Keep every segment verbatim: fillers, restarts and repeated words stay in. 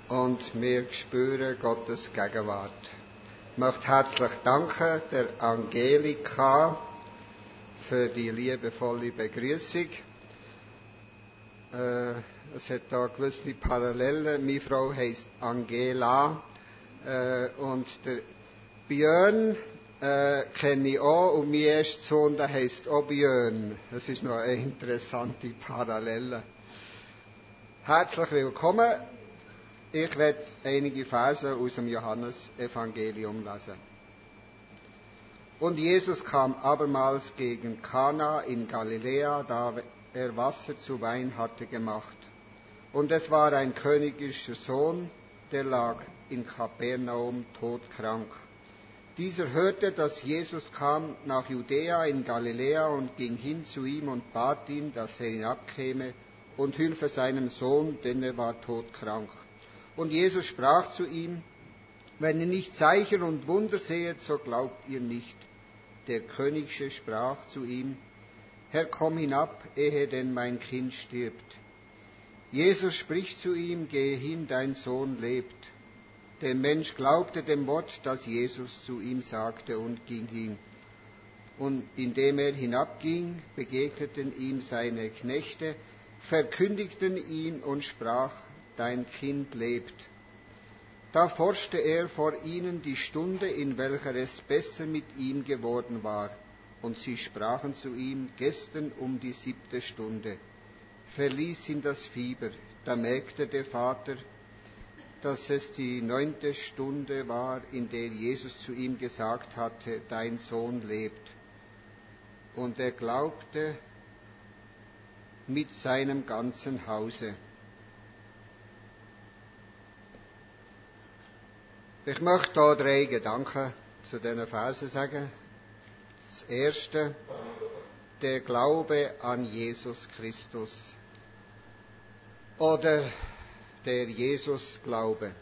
und wir spüren Gottes Gegenwart. Ich möchte herzlich danken der Angelika für die liebevolle Begrüßung. Äh, es hat da gewisse Parallelen. Meine Frau heisst Angela äh, und der Björn äh, kenne ich auch und mein erster Sohn, der heisst auch Björn. Das ist noch eine interessante Parallele. Herzlich willkommen. Ich werde einige Verse aus dem Johannesevangelium lesen. Und Jesus kam abermals gegen Kana in Galiläa, da er Wasser zu Wein hatte gemacht. Und es war ein königischer Sohn, der lag in Kapernaum todkrank. Dieser hörte, dass Jesus kam nach Judäa in Galiläa und ging hin zu ihm und bat ihn, dass er hinabkäme und hülfe seinem Sohn, denn er war todkrank. Und Jesus sprach zu ihm: Wenn ihr nicht Zeichen und Wunder sehet, so glaubt ihr nicht. Der Königsche sprach zu ihm: Herr, komm hinab, ehe denn mein Kind stirbt. Jesus spricht zu ihm: Gehe hin, dein Sohn lebt. Der Mensch glaubte dem Wort, das Jesus zu ihm sagte, und ging hin. Und indem er hinabging, begegneten ihm seine Knechte, verkündigten ihm und sprach: Dein Kind lebt. Da forschte er vor ihnen die Stunde, in welcher es besser mit ihm geworden war. Und sie sprachen zu ihm: Gestern um die siebte Stunde verließ ihn das Fieber. Da merkte der Vater, dass es die neunte Stunde war, in der Jesus zu ihm gesagt hatte: Dein Sohn lebt. Und er glaubte mit seinem ganzen Hause. Ich möchte hier drei Gedanken zu diesen Versen sagen. Das erste, der Glaube an Jesus Christus. Oder der Jesus-Glaube.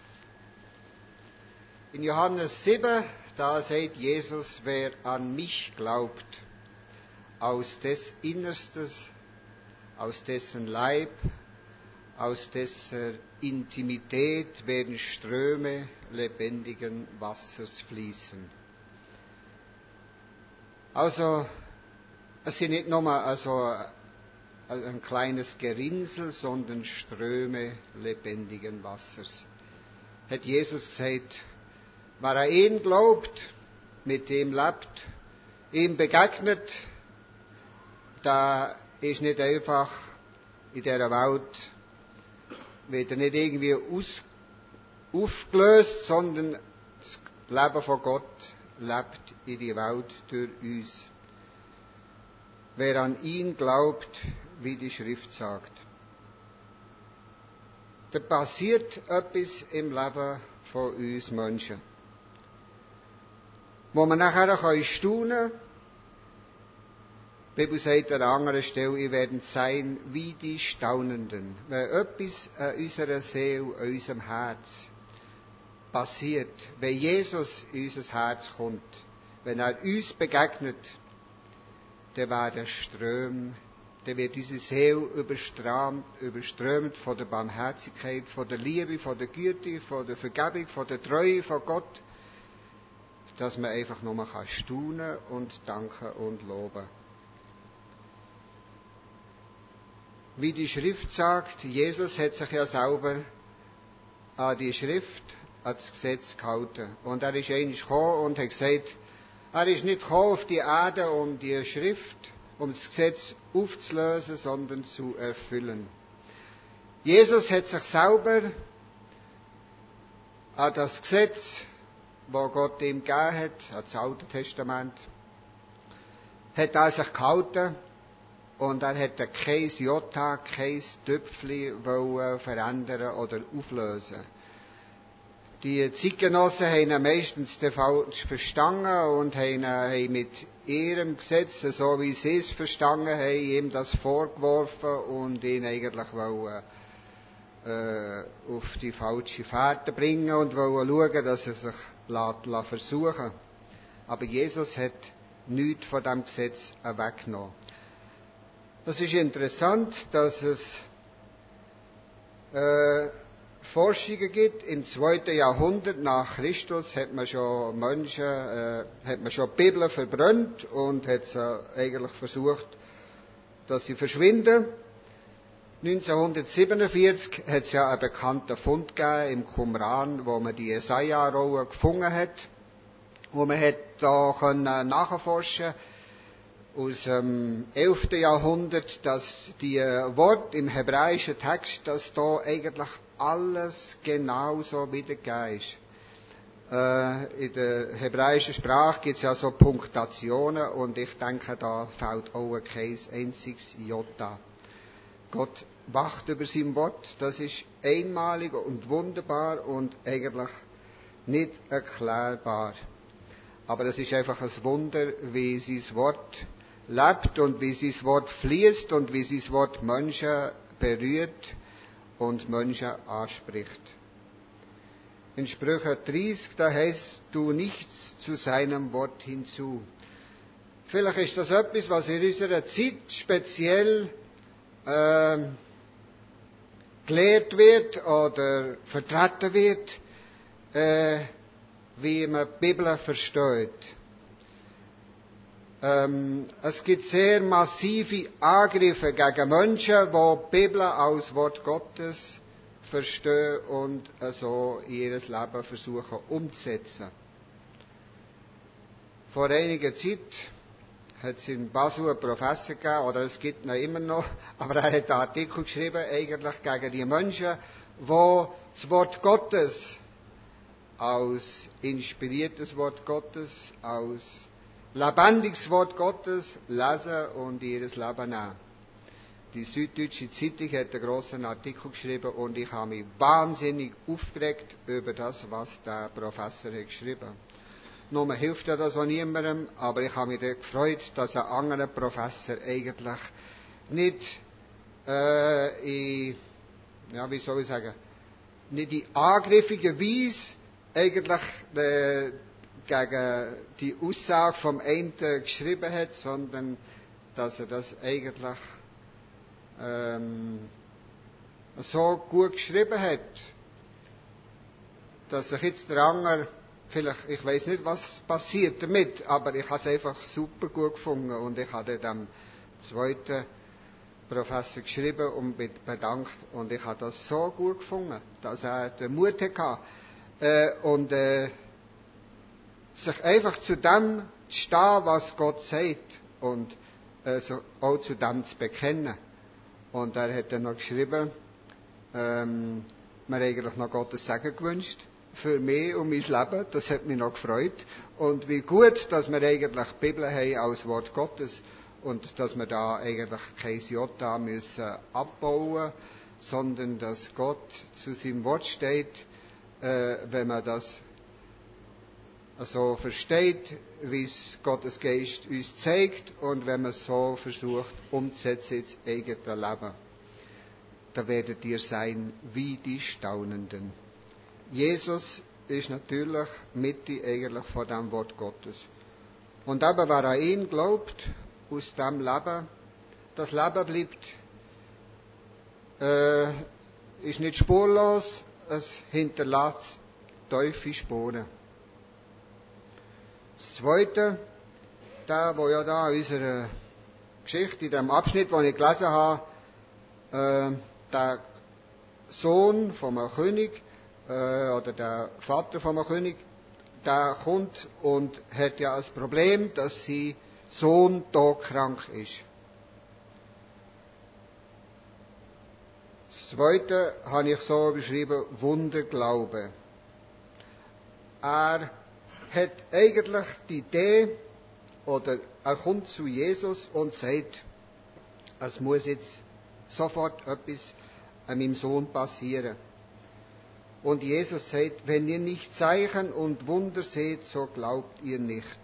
In Johannes sieben, da sagt Jesus: Wer an mich glaubt, aus des Innerstes, aus dessen Leib, aus dessen Intimität werden Ströme lebendigen Wassers fließen. Also, es sind nicht nur also ein kleines Gerinnsel, sondern Ströme lebendigen Wassers. Hat Jesus gesagt, wer an ihn glaubt, mit ihm lebt, ihm begegnet, da ist nicht einfach in dieser Welt, wird er nicht irgendwie aus, aufgelöst, sondern das Leben von Gott lebt in die Welt durch uns. Wer an ihn glaubt, wie die Schrift sagt. Da passiert etwas im Leben von uns Menschen, wo man nachher staunen kann. Die Bibel sagt an einer anderen Stelle, ihr werdet sein wie die Staunenden. Wenn etwas an unserer Seele, an unserem Herz passiert, wenn Jesus in unser Herz kommt, wenn er uns begegnet, dann werden Ströme, dann wird unsere Seele überströmt, überströmt von der Barmherzigkeit, von der Liebe, von der Güte, von der Vergebung, von der Treue von Gott, dass man einfach nur mal staunen und danken und loben. Wie die Schrift sagt, Jesus hat sich ja selber an die Schrift, an das Gesetz gehalten. Und er ist einmal gekommen und hat gesagt, er ist nicht gekommen auf die Erde, um die Schrift, um das Gesetz aufzulösen, sondern zu erfüllen. Jesus hat sich selber an das Gesetz, das Gott ihm gegeben hat, an das Alte Testament, hat er sich gehalten und er hat kein Jota, kein Töpfchen verändern oder auflösen. Die Zeitgenossen haben ihn meistens falsch verstanden und haben mit ihrem Gesetz, so wie sie es verstanden haben, ihm das vorgeworfen und ihn eigentlich wollen, äh, auf die falsche Fährte bringen und wollen schauen, dass er sich lässt, lässt versuchen. Aber Jesus hat nichts von diesem Gesetz weggenommen. Das ist interessant, dass es äh, Forschungen gibt. Im zweiten Jahrhundert nach Christus hat man schon Menschen, äh, hat man schon die Bibel verbrannt und hat sie eigentlich versucht, dass sie verschwinden. neunzehnhundertsiebenundvierzig hat es ja einen bekannten Fund gegeben im Qumran, wo man die Jesaja-Rolle gefunden hat, wo man hat da können nachforschen aus dem elften Jahrhundert, dass die Worte im hebräischen Text, dass da eigentlich alles genauso wiedergegeben ist. Äh, in der hebräischen Sprache gibt es ja so Punktationen und ich denke, da fällt auch kein einziges Jota. Gott wacht über sein Wort, das ist einmalig und wunderbar und eigentlich nicht erklärbar. Aber es ist einfach ein Wunder, wie sein Wort lebt und wie sein Wort fließt und wie sein Wort Menschen berührt und Menschen anspricht. In Sprüche dreißig, da heißt, tu nichts zu seinem Wort hinzu. Vielleicht ist das etwas, was in unserer Zeit speziell äh, gelehrt wird oder vertreten wird, äh, wie man die Bibel versteht. Ähm, es gibt sehr massive Angriffe gegen Menschen, die die Bibel als Wort Gottes verstehen und so ihr Leben versuchen umzusetzen. Vor einiger Zeit hat es in Basel einen Professor gegeben, oder es gibt ihn immer noch, aber er hat einen Artikel geschrieben, eigentlich gegen die Menschen, die das Wort Gottes als inspiriertes Wort Gottes, als lebendiges Wort Gottes lesen und in ihr Leben nehmen. Die Süddeutsche Zeitung hat einen grossen Artikel geschrieben und ich habe mich wahnsinnig aufgeregt über das, was der Professor hat geschrieben. Nun hilft ja das auch niemandem, aber ich habe mich gefreut, dass ein anderer Professor eigentlich nicht äh, in, ja, wie soll ich sagen, nicht in angriffige Weise eigentlich äh, gegen die Aussage vom einen geschrieben hat, sondern dass er das eigentlich ähm, so gut geschrieben hat, dass sich jetzt der andere, vielleicht, ich weiß nicht, was passiert damit, aber ich habe es einfach super gut gefunden und ich habe dem zweiten Professor geschrieben und bedankt und ich habe das so gut gefunden, dass er den Mut hatte äh, und äh, sich einfach zu dem zu stehen, was Gott sagt und äh, so, auch zu dem zu bekennen. Und er hat dann noch geschrieben, ähm, mir eigentlich noch Gottes Segen gewünscht für mich und mein Leben. Das hat mich noch gefreut. Und wie gut, dass wir eigentlich die Bibel haben als Wort Gottes und dass wir da eigentlich kein Jota müssen abbauen, sondern dass Gott zu seinem Wort steht, äh, wenn man das so versteht, wie es Gottes Geist uns zeigt und wenn man es so versucht umzusetzen ins eigene Leben, da werdet ihr sein wie die Staunenden. Jesus ist natürlich Mitte eigentlich von dem Wort Gottes. Und aber wer an ihn glaubt, aus dem Leben, das Leben bleibt, äh, ist nicht spurlos, es hinterlässt tiefe Spuren. Das Zweite, der, wo ja da in unserer Geschichte, in dem Abschnitt, den ich gelesen habe, äh, der Sohn von einem König, äh, oder der Vater von einem König, der kommt und hat ja das Problem, dass sein Sohn todkrank ist. Das Zweite habe ich so beschrieben, Wunderglaube. Er hat eigentlich die Idee, oder er kommt zu Jesus und sagt, es muss jetzt sofort etwas an meinem Sohn passieren. Und Jesus sagt, wenn ihr nicht Zeichen und Wunder seht, so glaubt ihr nicht.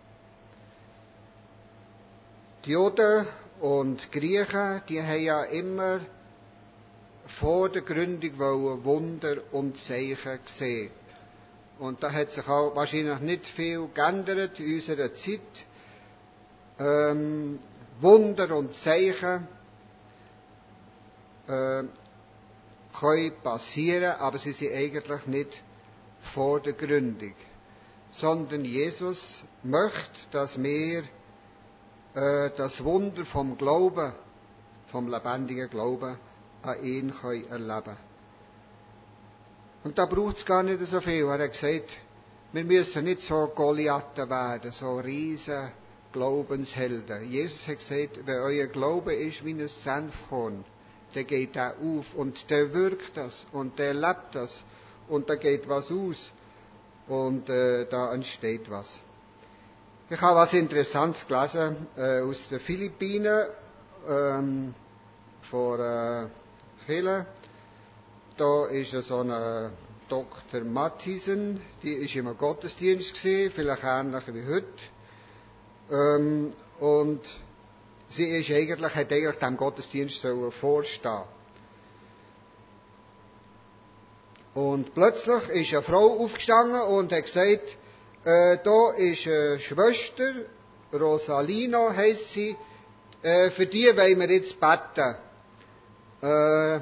Die Juden und Griechen, die haben ja immer vor der Gründung Wunder und Zeichen gesehen. Und da hat sich auch wahrscheinlich nicht viel geändert in unserer Zeit. Ähm, Wunder und Zeichen äh, können passieren, aber sie sind eigentlich nicht vordergründig. Sondern Jesus möchte, dass wir äh, das Wunder vom Glauben, vom lebendigen Glauben an ihn können erleben. Und da braucht es gar nicht so viel. Er hat gesagt, wir müssen nicht so Goliathen werden, so riesen Glaubenshelden. Jesus hat gesagt, wenn euer Glaube ist wie ein Senfkorn, dann geht er auf und der wirkt das und der lebt das und da geht was aus und äh, da entsteht was. Ich habe was Interessantes gelesen äh, aus den Philippinen ähm, vor äh, vielen. Da ist so eine Doktor Matthiesen, die ist im Gottesdienst gewesen, vielleicht ähnlich wie heute. Ähm, und sie ist eigentlich, hat eigentlich dem Gottesdienst sollen vorstehen. Und plötzlich ist eine Frau aufgestanden und hat gesagt, äh, da ist eine Schwester, Rosalina heisst sie, äh, für die wollen wir jetzt beten. Äh,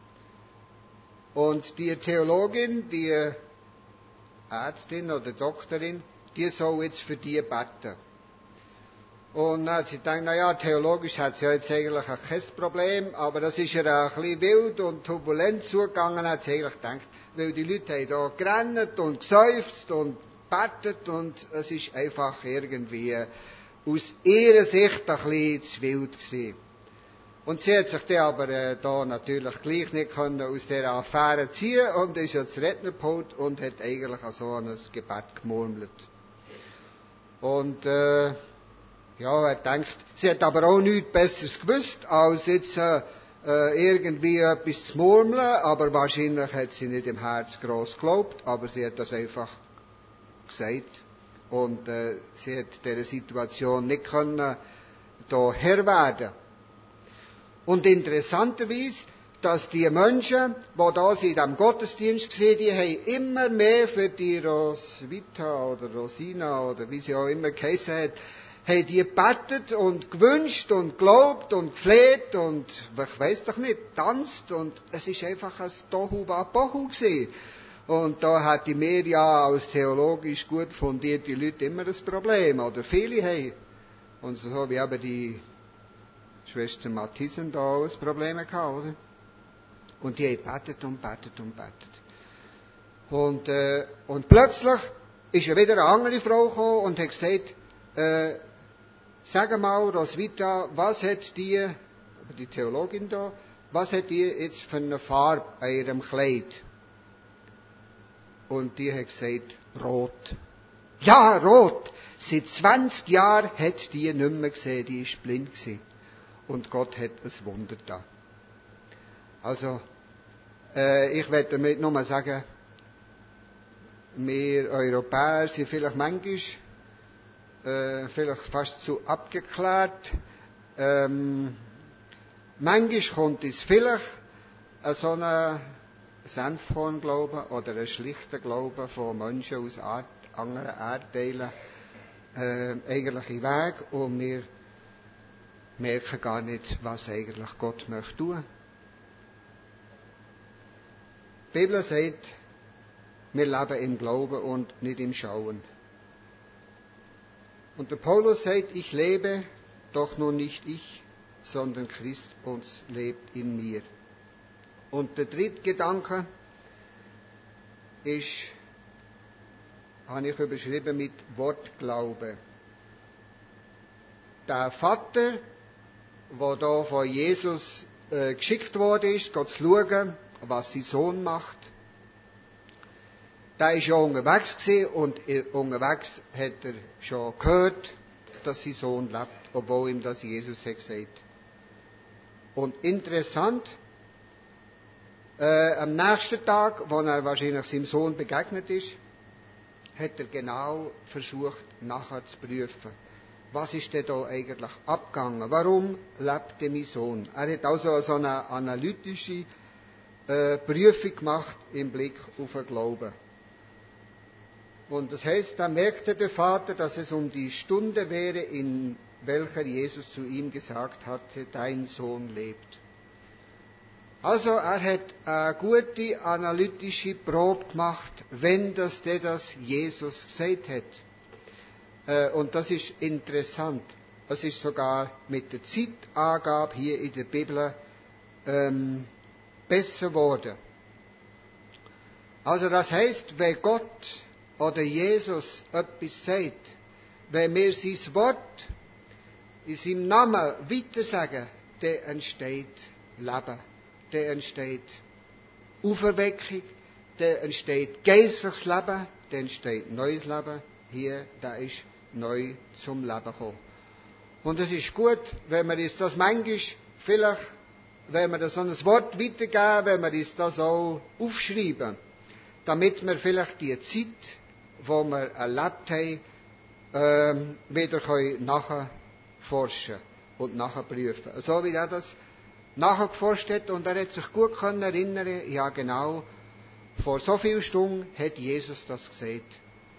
und die Theologin, die Ärztin oder Doktorin, die soll jetzt für die beten. Und dann hat sie gedacht, naja, theologisch hat sie ja jetzt eigentlich auch kein Problem, aber das ist ihr ein bisschen wild und turbulent zugegangen, hat sie eigentlich gedacht, weil die Leute haben da gerannt und geseufzt und betet und es ist einfach irgendwie aus ihrer Sicht ein bisschen zu wild gewesen. Und sie hat sich dann aber äh, da natürlich gleich nicht können aus dieser Affäre ziehen und ist ans Rednerpult und hat eigentlich so an ein Gebet gemurmelt. Und äh, ja, er denkt, sie hat aber auch nichts Besseres gewusst, als jetzt äh, irgendwie etwas zu murmeln, aber wahrscheinlich hat sie nicht im Herz gross geglaubt, aber sie hat das einfach gesagt. Und äh, sie hat dieser Situation nicht können da Herr werden. Und interessanterweise, dass die Menschen, die da in diesem Gottesdienst waren, die haben immer mehr für die Roswitha oder Rosina oder wie sie auch immer geheissen hat, haben die gebetet und gewünscht und gelobt und gefleht und, ich weiss doch nicht, tanzt und es ist einfach ein Tohu Wabohu gewesen. Und da hatten wir ja als theologisch gut fundierte Leute immer ein Problem, oder viele haben. Und so wie eben die Schwester Mathisen da auch ein Problem gehabt, oder? Und die haben betet und betet und betet. Und, äh, und plötzlich ist ja wieder eine andere Frau gekommen und hat gesagt, äh, sag mal, Roswitha, was hat die, die Theologin da, was hat die jetzt für eine Farbe an ihrem Kleid? Und die hat gesagt, rot. Ja, rot! Seit zwanzig Jahren hat die nicht mehr gesehen, die ist blind gewesen. Und Gott hat ein Wunder da. Also, äh, ich werde damit nur mal sagen, wir Europäer sind vielleicht manchmal, äh, vielleicht fast zu abgeklärt. Ähm, manchmal kommt es vielleicht an so einen Senfkornglauben oder einen schlichten Glauben von Menschen aus Art, anderen Erdteilen äh, eigentlich in Weg und wir merken gar nicht, was eigentlich Gott möchte tun. Die Bibel sagt, wir leben im Glauben und nicht im Schauen. Und der Paulus sagt, ich lebe, doch nun nicht ich, sondern Christus lebt in mir. Und der dritte Gedanke ist, habe ich überschrieben mit Wortglaube. Der Vater, der da von Jesus äh, geschickt worden ist, geht zu schauen, was sein Sohn macht, der ist ja unterwegs gewesen und unterwegs hat er schon gehört, dass sein Sohn lebt, obwohl ihm das Jesus hat gesagt. Und interessant, äh, am nächsten Tag, wo er wahrscheinlich seinem Sohn begegnet ist, hat er genau versucht, nachher zu prüfen. Was ist denn da eigentlich abgegangen? Warum lebte mein Sohn? Er hat also so eine analytische äh, Prüfung gemacht im Blick auf den Glauben. Und das heißt, da merkte der Vater, dass es um die Stunde wäre, in welcher Jesus zu ihm gesagt hatte, dein Sohn lebt. Also er hat eine gute analytische Probe gemacht, wenn das der das Jesus gesagt hat. Äh, und das ist interessant. Es ist sogar mit der Zeitangabe hier in der Bibel ähm, besser geworden. Also das heißt, wenn Gott oder Jesus etwas sagt, wenn wir sein Wort in seinem Namen weitersagen, dann entsteht Leben, dann entsteht Auferweckung, dann entsteht geistliches Leben, dann entsteht neues Leben. Hier, da ist neu zum Leben gekommen. Und es ist gut, wenn wir uns das manchmal vielleicht, wenn wir das so ein Wort weitergeben, wenn wir uns das auch aufschreiben, damit wir vielleicht die Zeit, die wir erlebt haben, ähm, wieder nachforschen und nachprüfen. So wie er das nachgeforscht hat und er hat sich gut können erinnern, ja genau, vor so vielen Stunden hat Jesus das gesagt.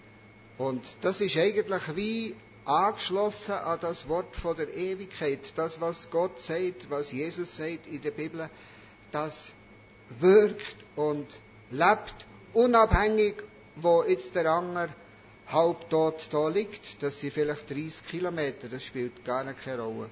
Und das ist eigentlich wie angeschlossen an das Wort von der Ewigkeit. Das, was Gott sagt, was Jesus sagt in der Bibel, das wirkt und lebt, unabhängig, wo jetzt der andere halbtot da liegt. Das sind vielleicht dreißig Kilometer, das spielt gar keine Rolle.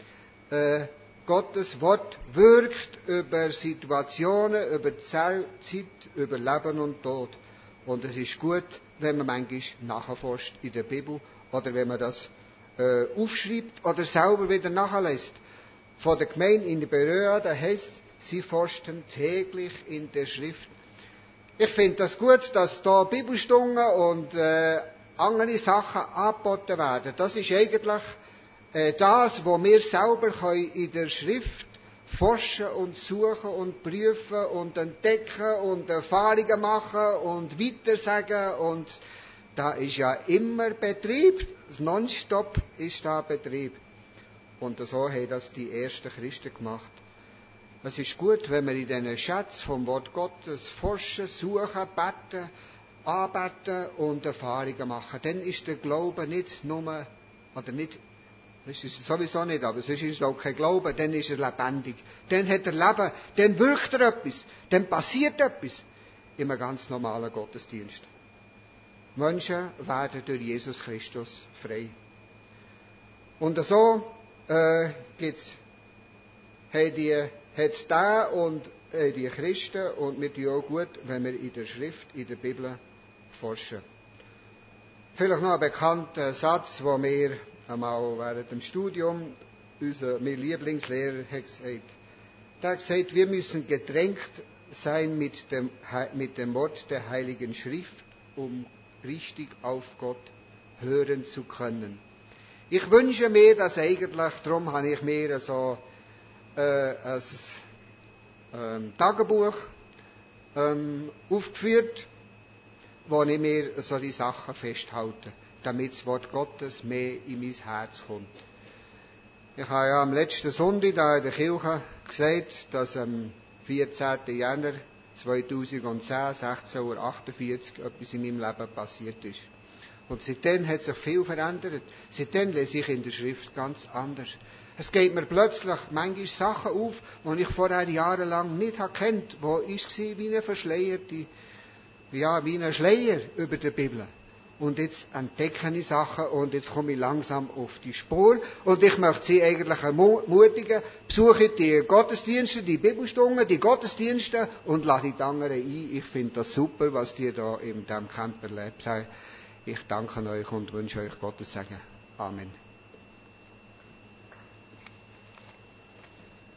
Äh, Gottes Wort wirkt über Situationen, über Zeit, über Leben und Tod. Und es ist gut, wenn man manchmal nachforscht in der Bibel oder wenn man das äh, aufschreibt oder selber wieder nachliest. Von der Gemeinde in der Beröa, da heißt, sie forschen täglich in der Schrift. Ich finde das gut, dass da Bibelstunden und äh, andere Sachen angeboten werden. Das ist eigentlich äh, das, was wir selber können in der Schrift forschen und suchen und prüfen und entdecken und Erfahrungen machen und weitersagen. Und da ist ja immer Betrieb. Nonstop ist da Betrieb. Und so haben das die ersten Christen gemacht. Es ist gut, wenn wir in diesen Schatz vom Wort Gottes forschen, suchen, beten, anbeten und Erfahrungen machen. Dann ist der Glaube nicht nur, oder nicht, das ist es sowieso nicht, aber sonst ist es auch kein Glaube, dann ist er lebendig. Dann hat er Leben, dann wirkt er etwas, dann passiert etwas in einem ganz normalen Gottesdienst. Menschen werden durch Jesus Christus frei. Und so äh, gibt's, haben die, hat's da und äh, die Christen, und wir tun auch gut, wenn wir in der Schrift, in der Bibel forschen. Vielleicht noch ein bekannter Satz, den wir einmal während dem Studium, unser mein Lieblingslehrer hat gesagt. Der hat gesagt, wir müssen getränkt sein mit dem, mit dem Wort der Heiligen Schrift, um richtig auf Gott hören zu können. Ich wünsche mir das eigentlich, darum habe ich mir so äh, ein ähm, Tagebuch ähm, aufgeführt, wo ich mir so die Sachen festhalte, damit das Wort Gottes mehr in mein Herz kommt. Ich habe ja am letzten Sonntag da in der Kirche gesagt, dass am vierzehnten Januar zweitausendzehn, sechzehn Uhr achtundvierzig etwas in meinem Leben passiert ist. Und seitdem hat sich viel verändert. Seitdem lese ich in der Schrift ganz anders. Es geht mir plötzlich manchmal Sachen auf, die ich vorher jahrelang nicht kennt, wo ich war wie eine verschleierte, ja, wie ein Schleier über der Bibel. Und jetzt entdecke ich Sachen und jetzt komme ich langsam auf die Spur. Und ich möchte Sie eigentlich ermutigen, besuche die Gottesdienste, die Bibelstunden, die Gottesdienste und lade die anderen ein. Ich finde das super, was die da in diesem Camp erlebt haben. Ich danke euch und wünsche euch Gottes Segen. Amen.